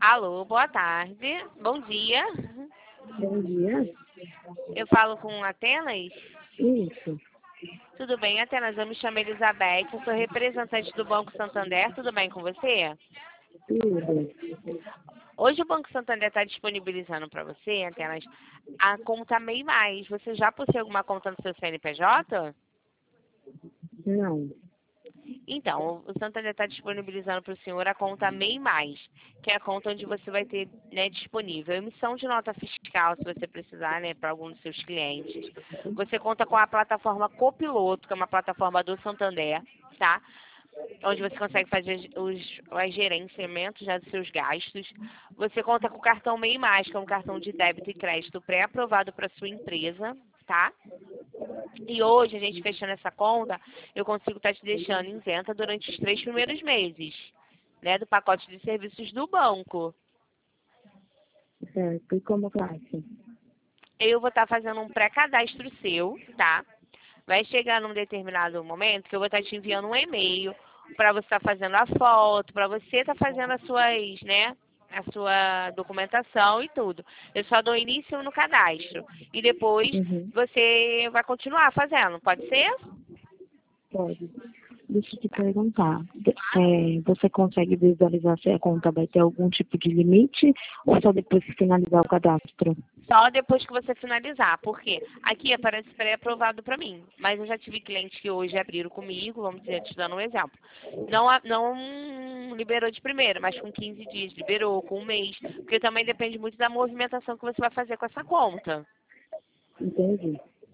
Alô, boa tarde. Bom dia. Bom dia. Eu falo com Atenas? Isso. Tudo bem, Atenas? Eu me chamo Elizabeth, eu sou representante do Banco Santander. Tudo bem com você? Tudo. Hoje o Banco Santander está disponibilizando para você, Atenas, a conta MEI Mais. Você já possui alguma conta no seu CNPJ? Não. Então, o Santander está disponibilizando para o senhor a conta MEI Mais, que é a conta onde você vai ter, né, disponível emissão de nota fiscal, se você precisar, né, para algum dos seus clientes. Você conta com a plataforma Copiloto, que é uma plataforma do Santander, tá? Onde você consegue fazer os gerenciamentos, né, dos seus gastos. Você conta com o cartão MEI Mais, que é um cartão de débito e crédito pré-aprovado para sua empresa, tá? E hoje, a gente fechando essa conta, eu consigo estar te deixando isenta durante os 3 primeiros meses, né, do pacote de serviços do banco. Certo. E como classe? Eu vou estar fazendo um pré-cadastro seu, tá? Vai chegar num determinado momento que eu vou estar te enviando um e-mail para você estar fazendo a foto, para você estar fazendo as suas, né, a sua documentação e tudo. Eu só dou início no cadastro. E depois você vai continuar fazendo, pode ser? Pode. Deixa eu te perguntar. Você consegue visualizar se a conta vai ter algum tipo de limite ou só depois que finalizar o cadastro? Só depois que você finalizar, porque aqui aparece pré-aprovado para mim, mas eu já tive clientes que hoje abriram comigo, vamos dizer, te dando um exemplo. Não liberou de primeira, mas com 15 dias liberou, com um mês, porque também depende muito da movimentação que você vai fazer com essa conta, Entendi.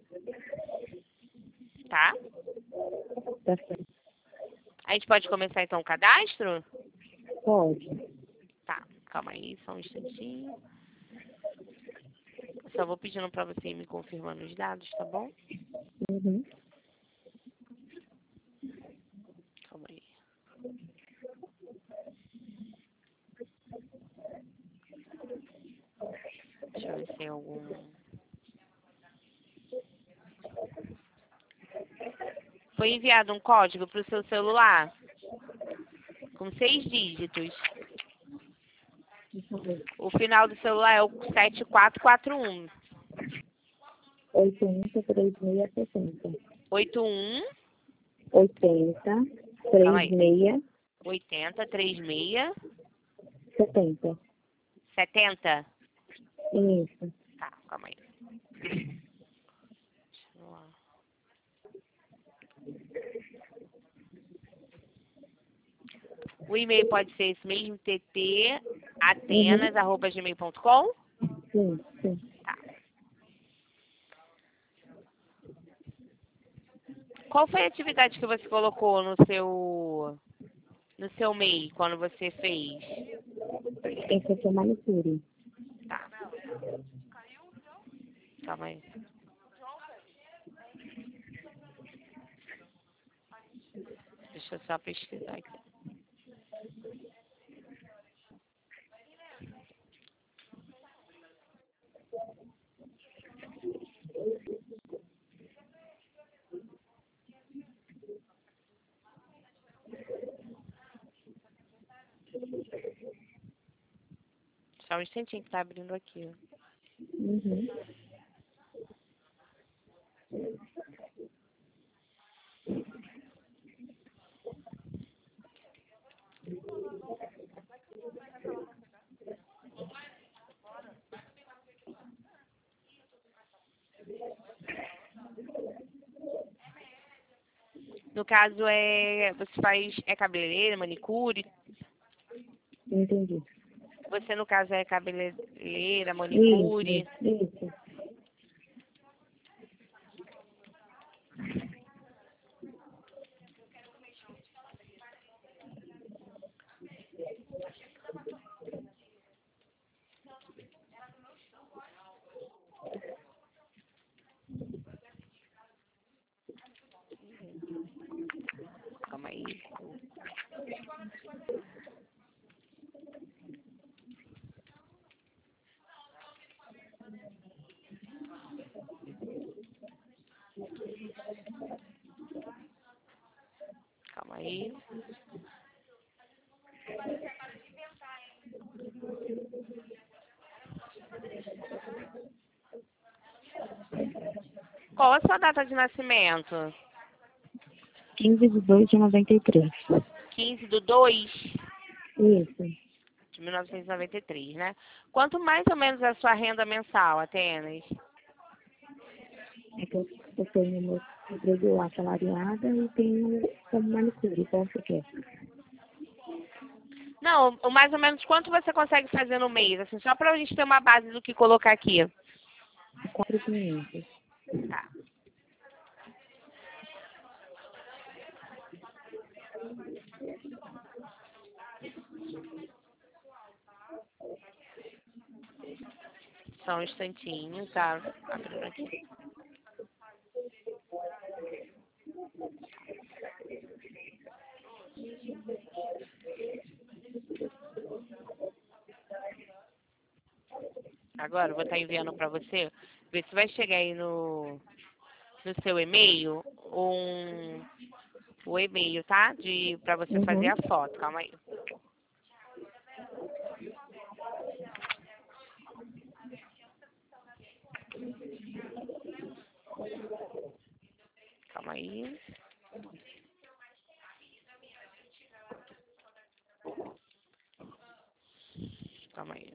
tá? Tá certo. A gente pode começar então o cadastro? Pode. Tá, calma aí, só um instantinho. Só vou pedindo para você ir me confirmando os dados, tá bom? Uhum. Calma aí. Deixa eu ver se tem algum... Foi enviado um código para o seu celular com 6 dígitos. Deixa eu ver. O final do celular é o 7441. 803660. 81, 80 calma aí, 36 80, 36, 70. 70. Isso. Tá, calma aí. Deixa eu lá. O e-mail pode ser esse mesmo, ttatenas@gmail.com. Sim, sim. Tá. Qual foi a atividade que você colocou no seu e-mail quando você fez? Esse aqui é manicure. Tá. Calma aí. Deixa eu só pesquisar aqui. Só um instantinho que tá abrindo aqui. Uhum. No caso, você faz cabeleireira, manicure. Entendi. Você, no caso, é cabeleireira, Isso, manicure. isso. Calma aí. Calma aí. Qual a sua data de nascimento? 15/2/93. 15/2 Isso. de 1993, né? Quanto mais ou menos é a sua renda mensal, Atenas? É que eu tenho meu emprego assalariada e tenho como manicure. Qual você quer? Não, mais ou menos quanto você consegue fazer no mês, assim, só pra gente ter uma base do que colocar aqui. 4.500. Tá. Só um instantinho, tá? Abrindo aqui. Agora eu vou estar enviando para você, ver se vai chegar aí no seu e-mail o e-mail, tá? Para você fazer Uhum. a foto. Calma aí. Calma aí. Calma aí.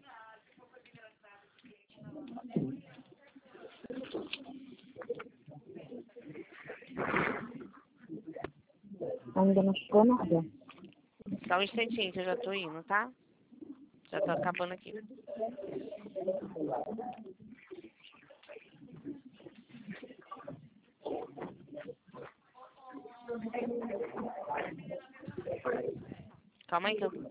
Ainda não chegou nada. Só um instantinho que eu já tô indo, tá? Já tô acabando aqui. Calma aí que eu...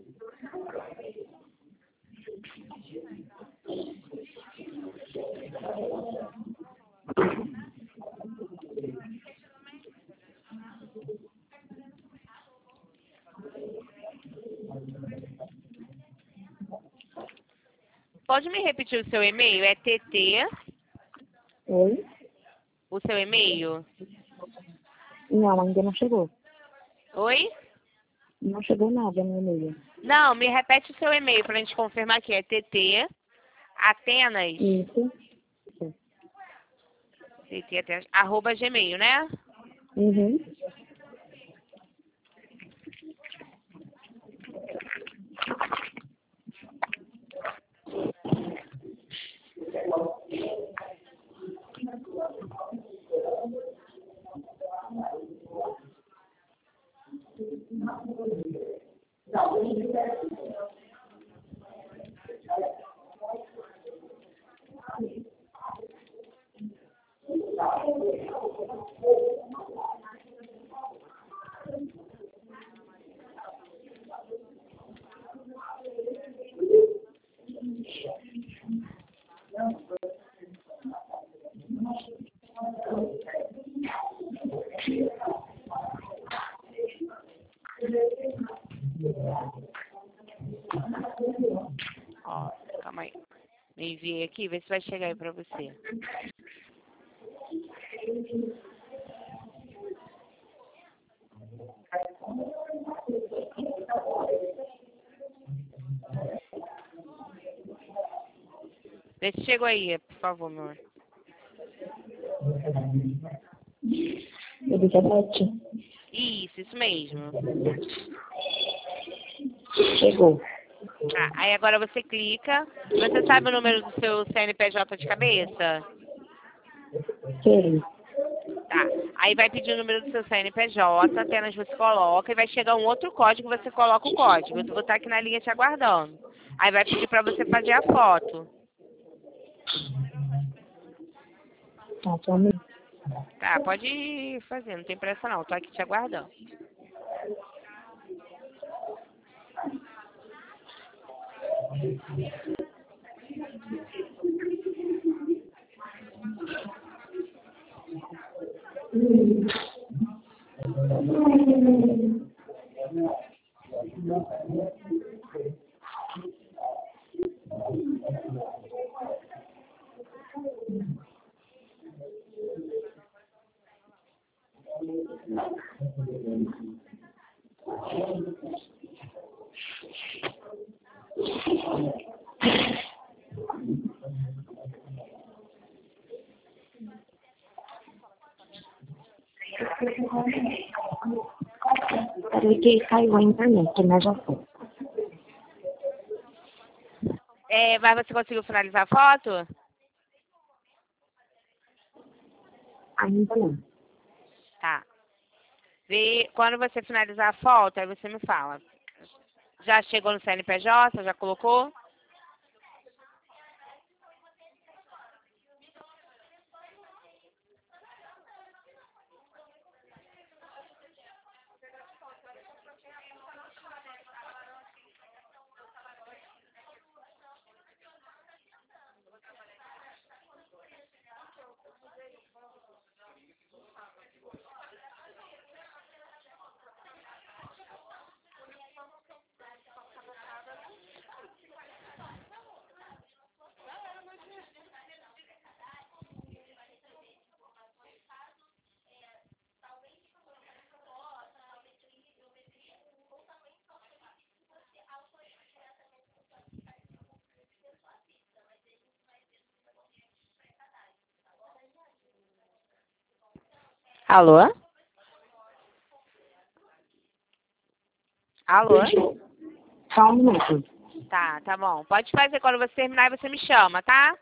Pode me repetir o seu e-mail? É TT, Oi? o seu e-mail? Não, ainda não chegou. Oi? Não chegou nada no e-mail. Não, me repete o seu e-mail pra gente confirmar aqui. É TT, Atenas, Isso. TT Atenas, arroba Gmail, né? Uhum. Ó, calma aí. Me enviei aqui, vê se vai chegar aí pra você. Vê se chegou aí, por favor, amor. Elizabeth, Isso mesmo. chegou. Tá, aí agora você clica. Você sabe o número do seu CNPJ de cabeça? Sei. Tá. Aí vai pedir o número do seu CNPJ, apenas você coloca e vai chegar um outro código, você coloca o código. Eu vou estar aqui na linha te aguardando. Aí vai pedir pra você fazer a foto. Tá, só um minuto. Tá, pode ir fazer, não tem pressa não, tô aqui te aguardando. que caiu a internet, né, já foi. Mas você conseguiu finalizar a foto? Ainda não. Tá. Quando você finalizar a foto, aí você me fala. Já chegou no CNPJ? Já colocou? Alô? Alô? Só um minuto. Tá bom. Pode fazer quando você terminar e você me chama, tá?